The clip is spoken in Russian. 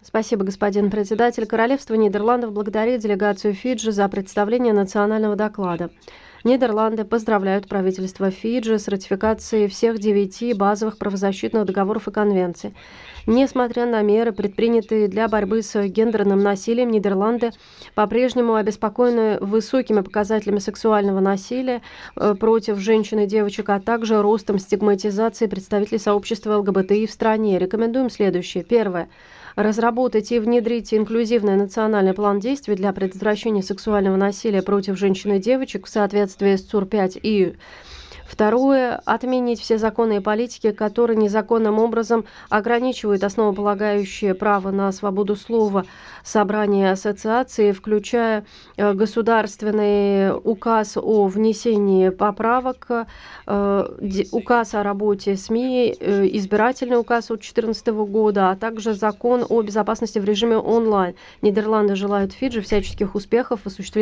Спасибо, господин председатель. Королевство Нидерландов благодарит делегацию Фиджи за представление национального доклада. Нидерланды поздравляют правительство Фиджи с ратификацией всех 9 базовых правозащитных договоров и конвенций. Несмотря на меры, предпринятые для борьбы с гендерным насилием, Нидерланды по-прежнему обеспокоены высокими показателями сексуального насилия против женщин и девочек, а также ростом стигматизации представителей сообщества ЛГБТИ в стране. Рекомендуем следующее. Первое. Разработать и внедрить инклюзивный национальный план действий для предотвращения сексуального насилия против женщин и девочек в соответствии с ЦУР-5 и второе. Отменить все законы и политики, которые незаконным образом ограничивают основополагающее право на свободу слова, собрания и ассоциации, включая государственный указ о внесении поправок, указ о работе СМИ, избирательный указ от 2014 года, а также закон о безопасности в режиме онлайн. Нидерланды желают Фиджи всяческих успехов в осуществлении